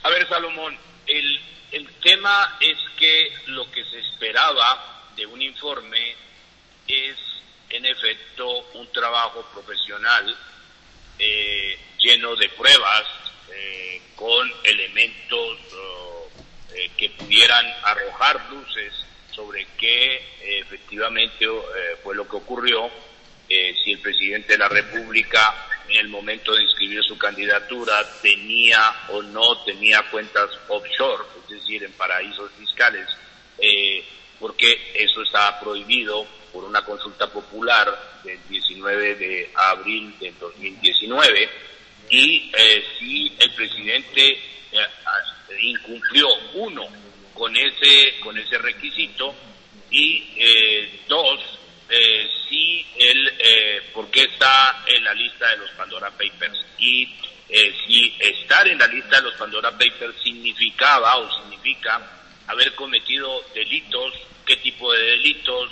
A ver, Salomón, el tema es que lo que se esperaba de un informe es, en efecto, un trabajo profesional lleno de pruebas, con elementos que pudieran arrojar luces sobre qué efectivamente fue lo que ocurrió, si el presidente de la República en el momento de inscribir su candidatura tenía o no tenía cuentas offshore, es decir, en paraísos fiscales, porque eso estaba prohibido por una consulta popular del 19 de abril del 2019, y si el presidente incumplió, uno, con ese requisito, y dos, si él, porque está en la lista de los Pandora Papers, y si estar en la lista de los Pandora Papers significa haber cometido delitos, qué tipo de delitos,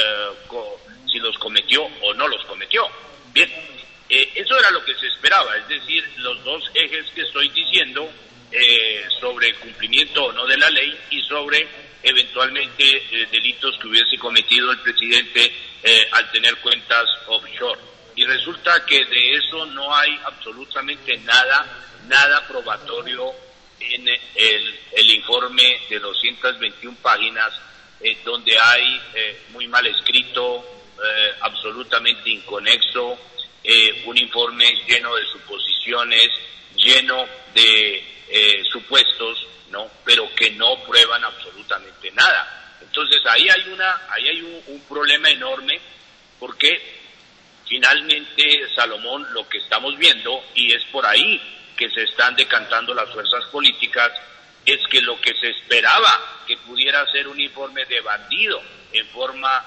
si los cometió o no los cometió. Bien, eso era lo que se esperaba, es decir, los dos ejes que estoy diciendo, sobre el cumplimiento o no de la ley y sobre eventualmente delitos que hubiese cometido el presidente al tener cuentas offshore. Y resulta que de eso no hay absolutamente nada probatorio en el informe de 221 páginas, donde hay muy mal escrito, absolutamente inconexo, un informe lleno de suposiciones, lleno de supuestos, ¿no? Pero que no prueban absolutamente nada. Entonces ahí hay un problema enorme, porque finalmente, Salomón, lo que estamos viendo, y es por ahí que se están decantando las fuerzas políticas, es que lo que se esperaba que pudiera ser un informe debatido en forma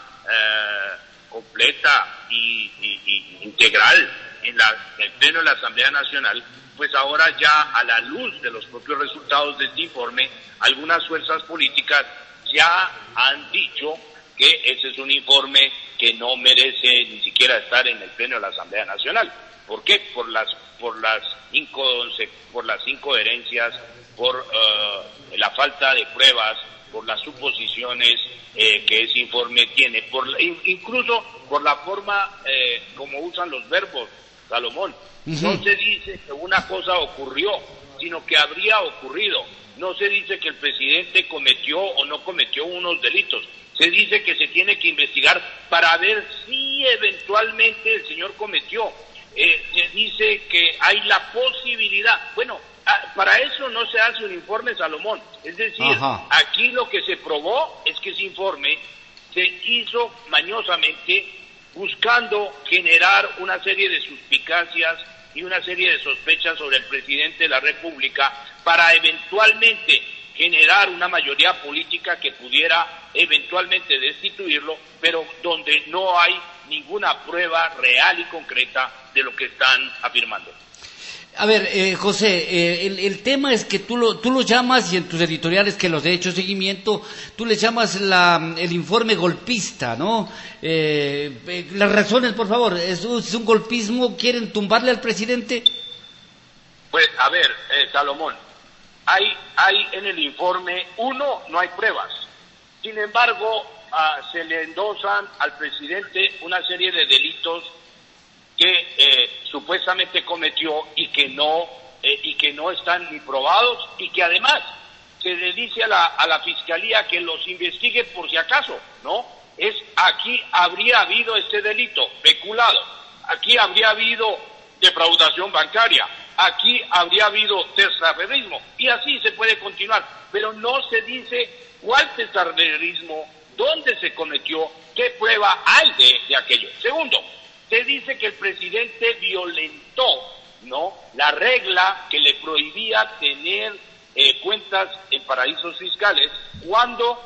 completa y integral en el Pleno de la Asamblea Nacional, pues ahora ya, a la luz de los propios resultados de este informe, algunas fuerzas políticas ya han dicho que ese es un informe que no merece ni siquiera estar en el Pleno de la Asamblea Nacional. ¿Por qué? Por las incoherencias, por la falta de pruebas, por las suposiciones que ese informe tiene, incluso por la forma como usan los verbos, Salomón. No se dice que una cosa ocurrió, sino que habría ocurrido. No se dice que el presidente cometió o no cometió unos delitos. Se dice que se tiene que investigar para ver si eventualmente el señor cometió. Se dice que hay la posibilidad. Bueno, para eso no se hace un informe, Salomón. Es decir, aquí lo que se probó es que ese informe se hizo mañosamente buscando generar una serie de suspicacias y una serie de sospechas sobre el presidente de la República para eventualmente generar una mayoría política que pudiera eventualmente destituirlo, pero donde no hay ninguna prueba real y concreta de lo que están afirmando. A ver, José, el tema es que tú lo llamas, y en tus editoriales que los he hecho seguimiento, tú le llamas el informe golpista, ¿no? Las razones, por favor, ¿es un golpismo? ¿Quieren tumbarle al presidente? Pues, a ver, Salomón, hay en el informe, no hay pruebas. Sin embargo, se le endosan al presidente una serie de delitos que supuestamente cometió y que no están ni probados, y que además se le dice a la fiscalía que los investigue por si acaso, ¿no? Aquí habría habido este delito peculado, aquí habría habido defraudación bancaria, aquí habría habido testaferrismo, y así se puede continuar, pero no se dice cuál testaferrismo, dónde se cometió, qué prueba hay de aquello. Segundo, se dice que el presidente violentó, ¿no?, la regla que le prohibía tener cuentas en paraísos fiscales cuando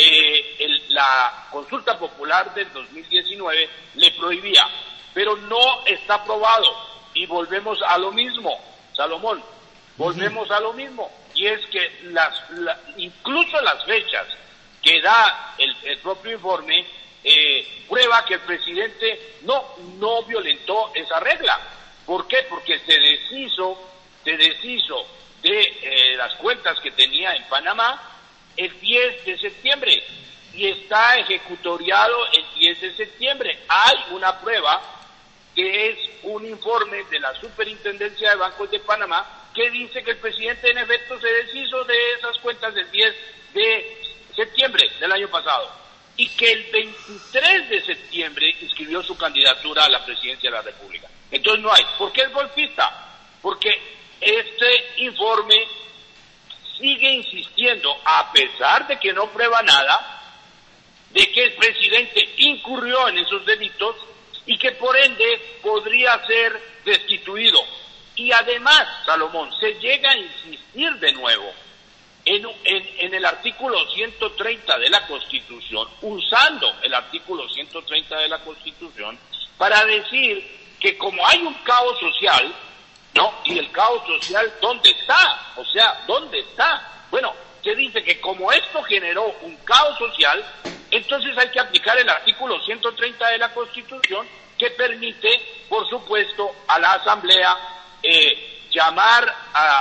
la consulta popular del 2019 le prohibía, pero no está probado, y volvemos a lo mismo, Salomón, volvemos a lo mismo, y es que incluso las fechas que da el propio informe prueba que el presidente no violentó esa regla. ¿Por qué? Porque se deshizo de las cuentas que tenía en Panamá el 10 de septiembre y está ejecutoriado el 10 de septiembre. Hay una prueba que es un informe de la Superintendencia de Bancos de Panamá que dice que el presidente en efecto se deshizo de esas cuentas del 10 de septiembre del año pasado y que el 23 de septiembre inscribió su candidatura a la presidencia de la República. Entonces no hay. ¿Por qué es golpista? Porque este informe sigue insistiendo, a pesar de que no prueba nada, de que el presidente incurrió en esos delitos y que por ende podría ser destituido. Y además, Salomón, se llega a insistir de nuevo en el artículo 130 de la Constitución, usando el artículo 130 de la Constitución, para decir que como hay un caos social, ¿no? Y el caos social, ¿dónde está? O sea, ¿dónde está? Bueno, se dice que como esto generó un caos social, entonces hay que aplicar el artículo 130 de la Constitución, que permite, por supuesto, a la Asamblea llamar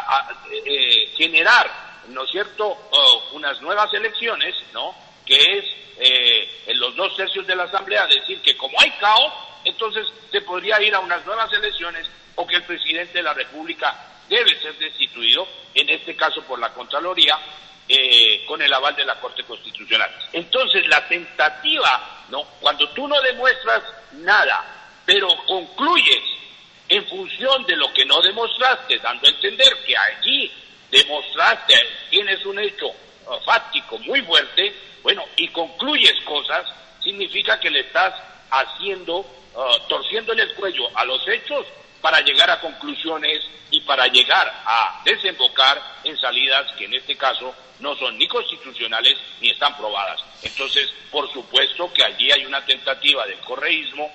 generar, ¿no es cierto?, unas nuevas elecciones, ¿no?, que es en los 2/3 de la Asamblea decir que como hay caos, entonces se podría ir a unas nuevas elecciones o que el presidente de la República debe ser destituido, en este caso por la Contraloría, con el aval de la Corte Constitucional. Entonces la tentativa, ¿no?, cuando tú no demuestras nada, pero concluyes en función de lo que no demostraste, dando a entender que allí demostraste, tienes un hecho fáctico muy fuerte, bueno, y concluyes cosas, significa que le estás haciendo, torciéndole el cuello a los hechos para llegar a conclusiones y para llegar a desembocar en salidas que en este caso no son ni constitucionales ni están probadas. Entonces, por supuesto que allí hay una tentativa del correísmo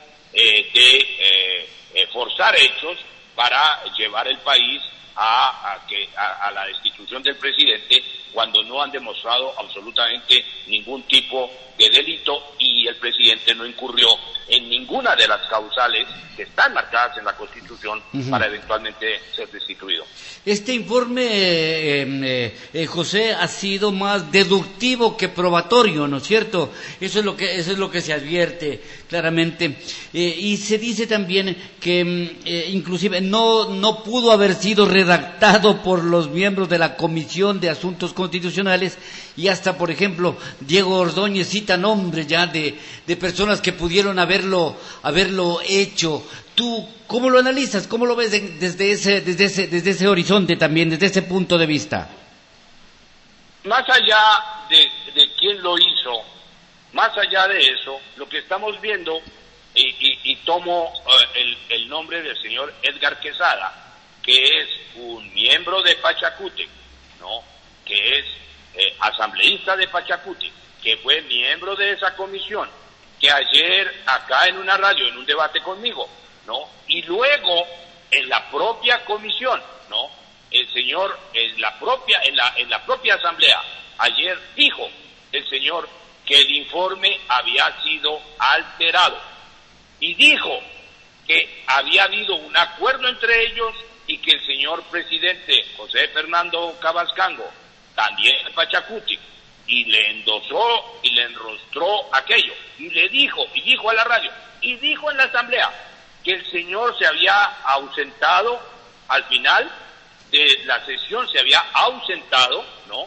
de forzar hechos para llevar el país a la destitución del presidente cuando no han demostrado absolutamente ningún tipo de delito y el presidente no incurrió en ninguna de las causales que están marcadas en la Constitución para eventualmente ser destituido. Este informe, José, ha sido más deductivo que probatorio, ¿no es cierto? Eso es lo que se advierte claramente. Y se dice también que inclusive no pudo haber sido redactado por los miembros de la Comisión de Asuntos Constitucionales y hasta, por ejemplo, Diego Ordóñez cita nombres ya de personas que pudieron haberlo hecho. ¿Tú cómo lo analizas? ¿Cómo lo ves desde ese horizonte también, desde ese punto de vista? Más allá de quién lo hizo, más allá de eso, lo que estamos viendo, y tomo el nombre del señor Edgar Quesada, que es un miembro de Pachacútec, ¿no?, que es asambleísta de Pachacútec, que fue miembro de esa comisión, que ayer acá en una radio, en un debate conmigo, ¿no?, y luego en la propia comisión, ¿no?, el señor en la propia asamblea ayer dijo el señor que el informe había sido alterado y dijo que había habido un acuerdo entre ellos y que el señor presidente José Fernando Cabascango, también de Pachacútec, y le endosó y le enrostró aquello, y dijo a la radio, y dijo en la asamblea que el señor se había ausentado, al final de la sesión se había ausentado, ¿no?,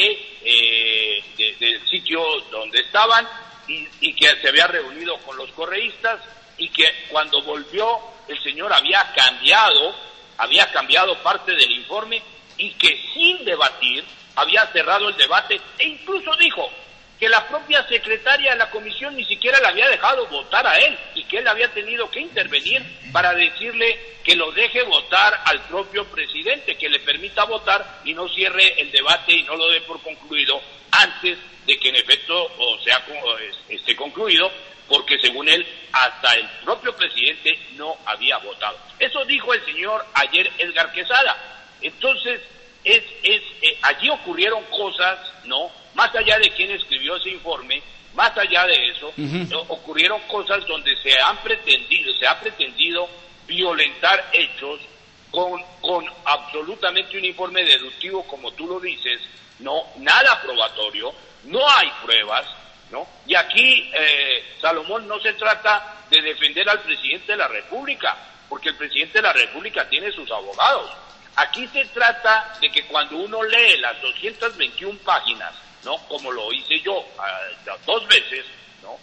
del sitio donde estaban y que se había reunido con los correístas y que cuando volvió el señor había cambiado parte del informe y que sin debatir había cerrado el debate e incluso dijo que la propia secretaria de la comisión ni siquiera le había dejado votar a él y que él había tenido que intervenir para decirle que lo deje votar al propio presidente, que le permita votar y no cierre el debate y no lo dé por concluido antes de que en efecto esté concluido, porque según él hasta el propio presidente no había votado. Eso dijo el señor ayer Edgar Quesada. Entonces allí ocurrieron cosas, ¿no?, más allá de quién escribió ese informe, más allá de eso, ocurrieron cosas donde se ha pretendido violentar hechos con absolutamente un informe deductivo, como tú lo dices, no, nada probatorio, no hay pruebas, ¿no? Y aquí, Salomón, no se trata de defender al presidente de la República, porque el presidente de la República tiene sus abogados. Aquí se trata de que cuando uno lee las 221 páginas, ¿no? Como lo hice yo 2 veces, ¿no?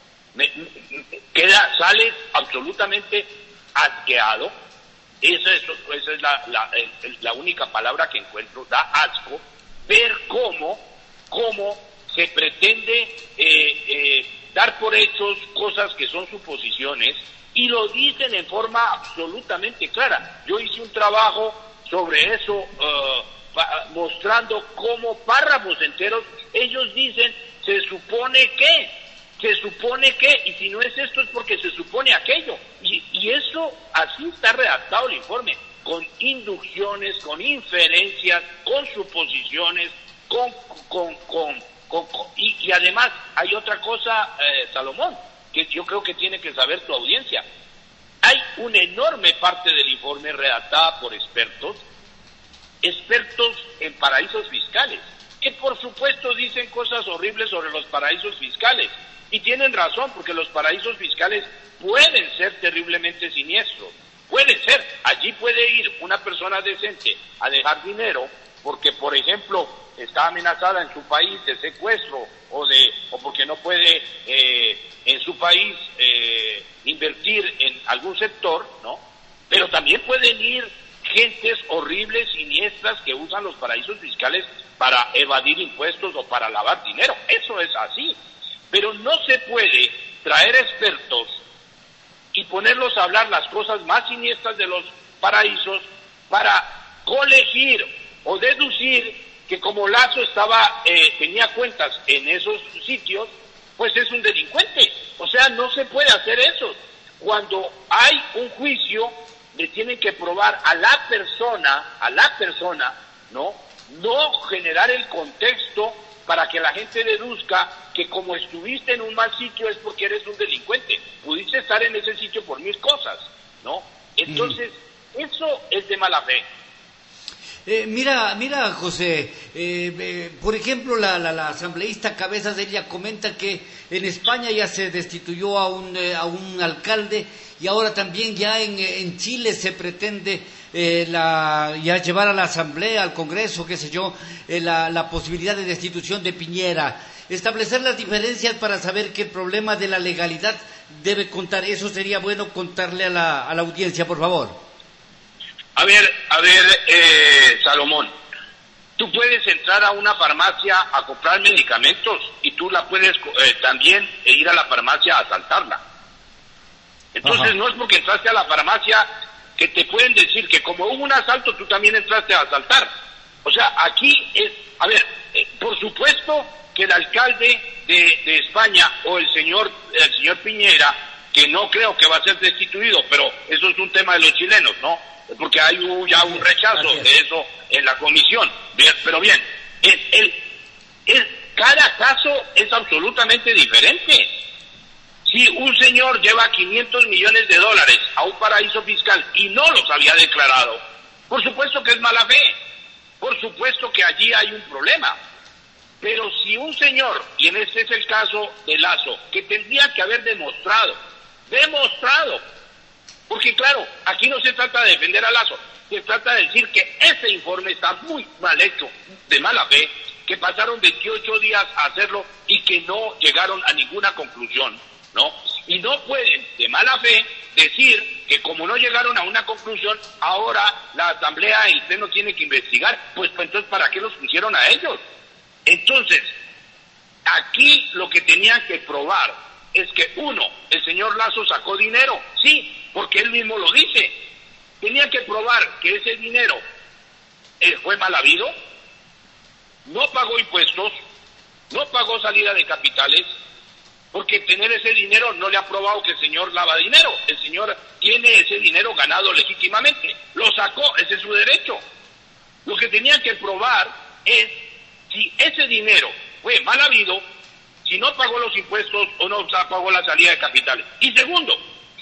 Sale absolutamente asqueado. Esa es la única palabra que encuentro. Da asco ver cómo se pretende dar por hechos cosas que son suposiciones, y lo dicen en forma absolutamente clara. Yo hice un trabajo sobre eso, mostrando cómo párrafos enteros ellos dicen se supone que, y si no es esto es porque se supone aquello, y eso así está redactado el informe, con inducciones, con inferencias, con suposiciones, y además hay otra cosa, Salomón, que yo creo que tiene que saber tu audiencia. Hay una enorme parte del informe redactada por expertos en paraísos fiscales, que por supuesto dicen cosas horribles sobre los paraísos fiscales, y tienen razón, porque los paraísos fiscales pueden ser terriblemente siniestros, pueden ser, allí puede ir una persona decente a dejar dinero, porque por ejemplo está amenazada en su país de secuestro, o porque no puede en su país invertir en algún sector, ¿no? Pero también pueden ir gentes horribles, siniestras, que usan los paraísos fiscales para evadir impuestos o para lavar dinero. Eso es así. Pero no se puede traer expertos y ponerlos a hablar las cosas más siniestras de los paraísos para colegir o deducir que como Lazo tenía cuentas en esos sitios, pues es un delincuente. O sea, no se puede hacer eso. Cuando hay un juicio, le tienen que probar a la persona, ¿no? No generar el contexto para que la gente deduzca que como estuviste en un mal sitio es porque eres un delincuente. Pudiste estar en ese sitio por 1000 cosas, ¿no? Entonces, eso es de mala fe. Mira, José, por ejemplo, la asambleísta Cabezas, ella comenta que en España ya se destituyó a un alcalde, y ahora también ya en Chile se pretende ya llevar a la asamblea, al Congreso, qué sé yo, la posibilidad de destitución de Piñera. Establecer las diferencias para saber que el problema de la legalidad debe contar. Eso sería bueno contarle a la audiencia, por favor. A ver, Salomón, tú puedes entrar a una farmacia a comprar medicamentos y tú la puedes también ir a la farmacia a asaltarla. Entonces, ajá, no es porque entraste a la farmacia que te pueden decir que como hubo un asalto, tú también entraste a asaltar. O sea, aquí es, por supuesto que el alcalde de España o el señor Piñera, que no creo que va a ser destituido, pero eso es un tema de los chilenos, ¿no? Porque hay ya un rechazo de eso en la comisión. Bien, pero bien, cada caso es absolutamente diferente. Si un señor lleva $500 millones a un paraíso fiscal y no los había declarado, por supuesto que es mala fe, por supuesto que allí hay un problema. Pero si un señor, y en este es el caso de Lazo, que tendría que haber demostrado, porque claro, aquí no se trata de defender a Lazo, se trata de decir que ese informe está muy mal hecho, de mala fe, que pasaron 28 días a hacerlo y que no llegaron a ninguna conclusión, ¿no? Y no pueden, de mala fe, decir que como no llegaron a una conclusión, ahora la Asamblea y el Pleno tiene que investigar. Pues entonces, ¿para qué los pusieron a ellos? Entonces, aquí lo que tenían que probar es que, uno, el señor Lazo sacó dinero, sí, porque él mismo lo dice. Tenía que probar que ese dinero fue mal habido, no pagó impuestos, no pagó salida de capitales, porque tener ese dinero no le ha probado que el señor lava dinero. El señor tiene ese dinero ganado legítimamente, lo sacó, ese es su derecho. Lo que tenían que probar es si ese dinero fue mal habido, si no pagó los impuestos o no pagó la salida de capitales. Y segundo, si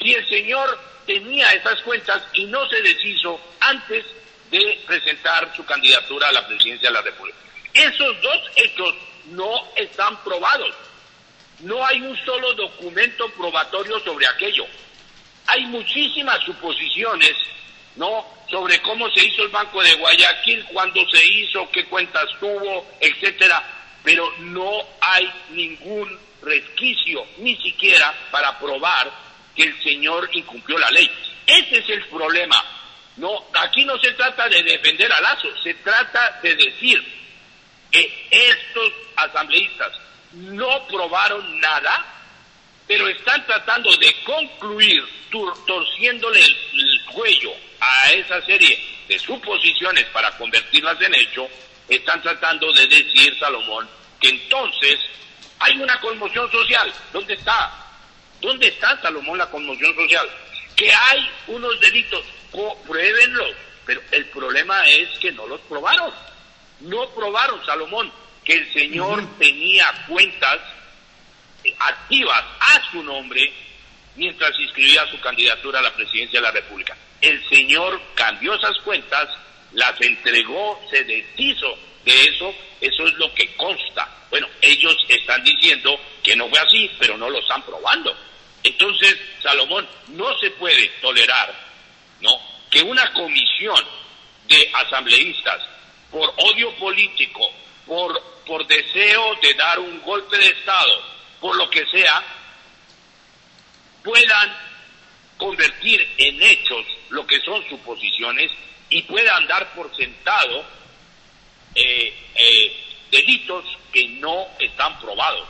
Y el señor tenía esas cuentas y no se deshizo antes de presentar su candidatura a la presidencia de la República. Esos dos hechos no están probados. No hay un solo documento probatorio sobre aquello. Hay muchísimas suposiciones, ¿no?, sobre cómo se hizo el Banco de Guayaquil, cuándo se hizo, qué cuentas tuvo, etcétera, pero no hay ningún resquicio, ni siquiera para probar que el señor incumplió la ley. Ese es el problema. No, aquí no se trata de defender a Lazo, se trata de decir que estos asambleístas no probaron nada, pero están tratando de concluir, torciéndole el cuello a esa serie de suposiciones para convertirlas en hecho. Están tratando de decir, Salomón, que entonces hay una conmoción social. ¿Dónde está? ¿Dónde está, Salomón, la conmoción social? Que hay unos delitos, pruébenlos, pero el problema es que no los probaron. No probaron, Salomón, que el señor tenía cuentas activas a su nombre mientras inscribía su candidatura a la presidencia de la República. El señor cambió esas cuentas, las entregó, se deshizo de eso es lo que consta. Bueno, ellos están diciendo que no fue así, pero no lo están probando. Entonces, Salomón, no se puede tolerar, ¿no?, que una comisión de asambleístas, por odio político, por deseo de dar un golpe de Estado, por lo que sea, puedan convertir en hechos lo que son suposiciones y puedan dar por sentado delitos que no están probados.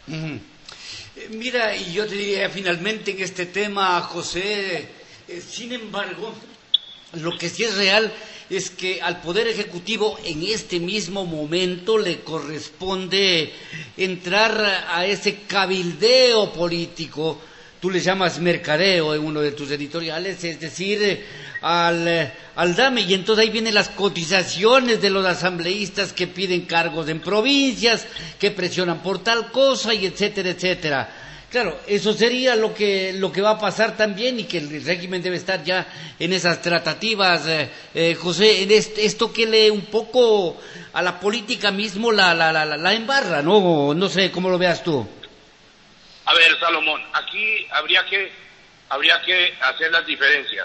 Mira, y yo te diría finalmente en este tema, José, sin embargo, lo que sí es real es que al Poder Ejecutivo en este mismo momento le corresponde entrar a ese cabildeo político. Tú le llamas mercadeo en uno de tus editoriales, es decir, al dame, y entonces ahí vienen las cotizaciones de los asambleístas que piden cargos en provincias, que presionan por tal cosa, y etcétera, etcétera. Claro, eso sería lo que va a pasar también, y que el régimen debe estar ya en esas tratativas, José, en esto que lee un poco a la política mismo la embarra, ¿no? No sé cómo lo veas tú. A ver, Salomón, aquí habría que hacer las diferencias.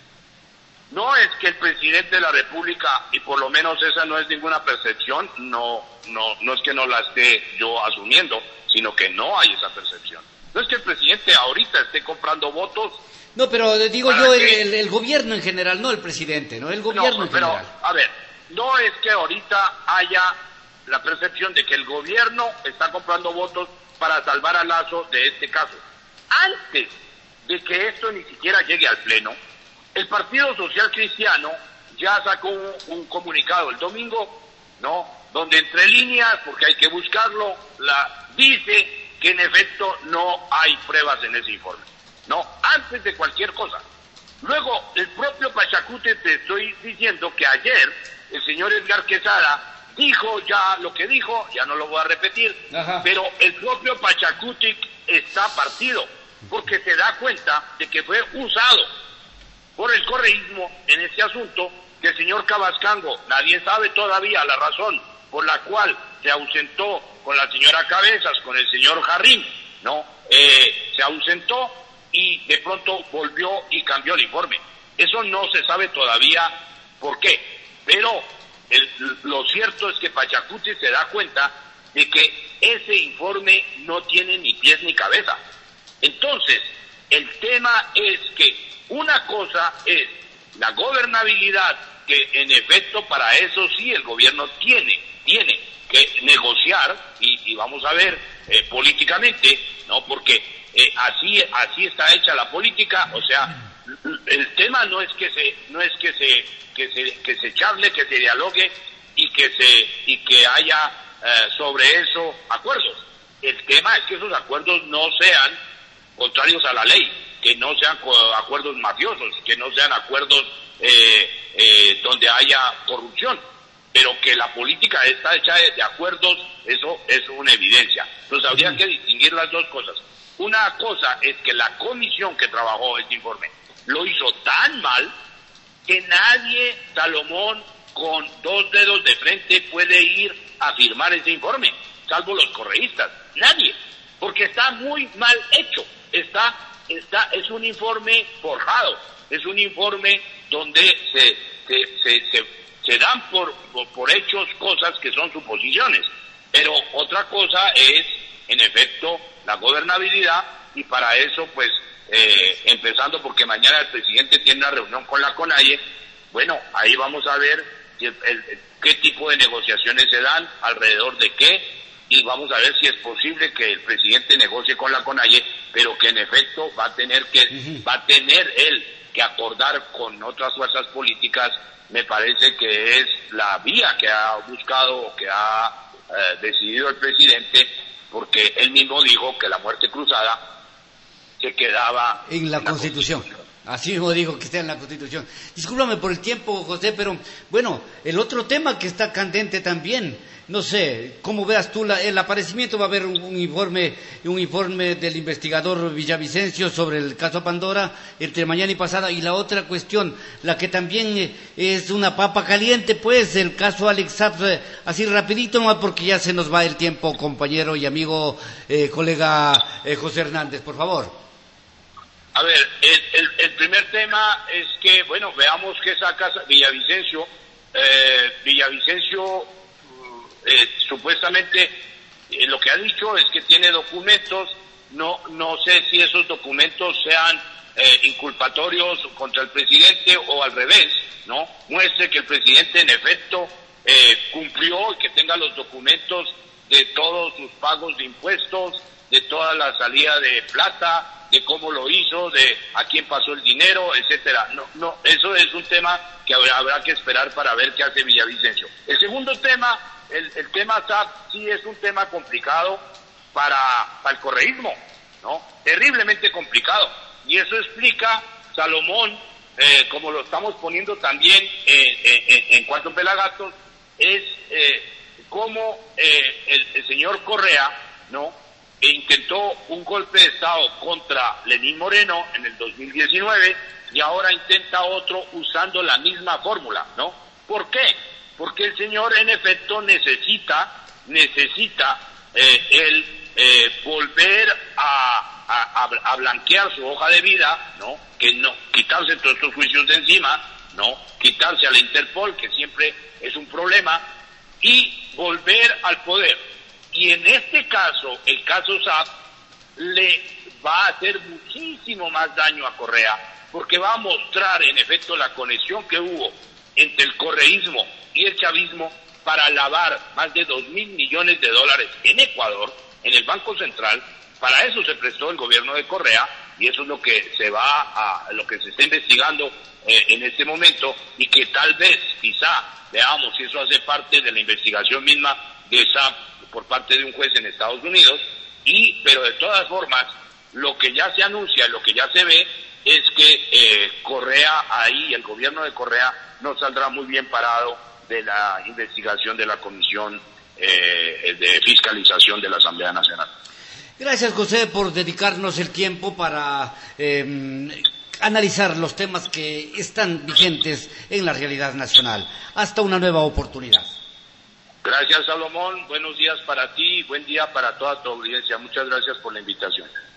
No es que el presidente de la República, y por lo menos esa no es ninguna percepción, no es que no la esté yo asumiendo, sino que no hay esa percepción. No es que el presidente ahorita esté comprando votos. No, pero digo yo el gobierno en general, no el presidente, ¿no? El gobierno en general. A ver, no es que ahorita haya la percepción de que el gobierno está comprando votos para salvar a Lazo de este caso. Antes de que esto ni siquiera llegue al Pleno, el Partido Social Cristiano ya sacó un comunicado el domingo, ¿no?, donde entre líneas, porque hay que buscarlo, dice que en efecto no hay pruebas en ese informe, ¿no?, antes de cualquier cosa. Luego, el propio Pachacuti, te estoy diciendo que ayer el señor Edgar Quesada dijo ya lo que dijo, ya no lo voy a repetir. Ajá. Pero el propio Pachacuti está partido, porque se da cuenta de que fue usado por el correísmo en este asunto, que el señor Cabascango, nadie sabe todavía la razón por la cual se ausentó con la señora Cabezas, con el señor Jarrín, ¿no? Se ausentó y de pronto volvió y cambió el informe. Eso no se sabe todavía por qué, pero lo cierto es que Pachacuti se da cuenta de que ese informe no tiene ni pies ni cabeza. Entonces, el tema es que una cosa es la gobernabilidad, que en efecto para eso sí el gobierno tiene que negociar, y vamos a ver políticamente, ¿no?, porque así está hecha la política. O sea, el tema no es que se charle, que se dialogue y que haya sobre eso acuerdos. El tema es que esos acuerdos no sean contrarios a la ley, que no sean acuerdos mafiosos, que no sean acuerdos donde haya corrupción. pero que la política está hecha de acuerdos, eso es una evidencia. Entonces habría que distinguir las dos cosas. Una cosa es que la comisión que trabajó este informe lo hizo tan mal que nadie, Salomón, con 2 dedos de frente puede ir a firmar ese informe, salvo los correístas. Nadie, porque está muy mal hecho. Es un informe forjado, es un informe donde se dan por hechos cosas que son suposiciones. Pero otra cosa es, en efecto, la gobernabilidad, y para eso, pues, empezando porque mañana el presidente tiene una reunión con la CONAIE, bueno, ahí vamos a ver qué tipo de negociaciones se dan, alrededor de qué, y vamos a ver si es posible que el presidente negocie con la CONAIE, pero que en efecto va a tener él que acordar con otras fuerzas políticas. Me parece que es la vía que ha buscado o que ha decidido el presidente, porque él mismo dijo que la muerte cruzada se quedaba en la Constitución. Así mismo digo que está en la Constitución. Discúlpame por el tiempo, José, pero bueno, el otro tema que está candente también, no sé, ¿cómo veas tú el aparecimiento? Va a haber un informe del investigador Villavicencio sobre el caso Pandora entre mañana y pasada, y la otra cuestión, la que también es una papa caliente, pues, el caso Alex Saab, así rapidito nomás porque ya se nos va el tiempo, compañero y amigo, colega José Hernández, por favor. A ver, el primer tema es que, bueno, veamos qué saca Villavicencio. Villavicencio supuestamente lo que ha dicho es que tiene documentos, no sé si esos documentos sean inculpatorios contra el presidente o al revés, ¿no? Muestre que el presidente en efecto cumplió y que tenga los documentos de todos sus pagos de impuestos, de toda la salida de plata, de cómo lo hizo, de a quién pasó el dinero, etcétera. No, eso es un tema que habrá que esperar para ver qué hace Villavicencio. El segundo tema, el tema SAP, sí es un tema complicado para el correísmo, ¿no? Terriblemente complicado. Y eso explica, Salomón, como lo estamos poniendo también en Cuatro Pelagatos, es cómo el señor Correa, ¿no?, intentó un golpe de Estado contra Lenín Moreno en el 2019 y ahora intenta otro usando la misma fórmula, ¿no? ¿Por qué? Porque el señor en efecto necesita volver a blanquear su hoja de vida, ¿no? Que no quitarse todos estos juicios de encima, ¿no? Quitarse a la Interpol, que siempre es un problema, y volver al poder. Y en este caso, el caso SAP, le va a hacer muchísimo más daño a Correa, porque va a mostrar en efecto la conexión que hubo entre el correísmo y el chavismo para lavar más de $2,000 millones en Ecuador, en el Banco Central. Para eso se prestó el gobierno de Correa, y eso es lo que lo que se está investigando en este momento, y que tal vez, quizá, veamos si eso hace parte de la investigación misma de SAP por parte de un juez en Estados Unidos, pero de todas formas, lo que ya se anuncia, lo que ya se ve, es que Correa ahí, el gobierno de Correa, no saldrá muy bien parado de la investigación de la Comisión de Fiscalización de la Asamblea Nacional. Gracias, José, por dedicarnos el tiempo para analizar los temas que están vigentes en la realidad nacional. Hasta una nueva oportunidad. Gracias, Salomón. Buenos días para ti y buen día para toda tu audiencia. Muchas gracias por la invitación.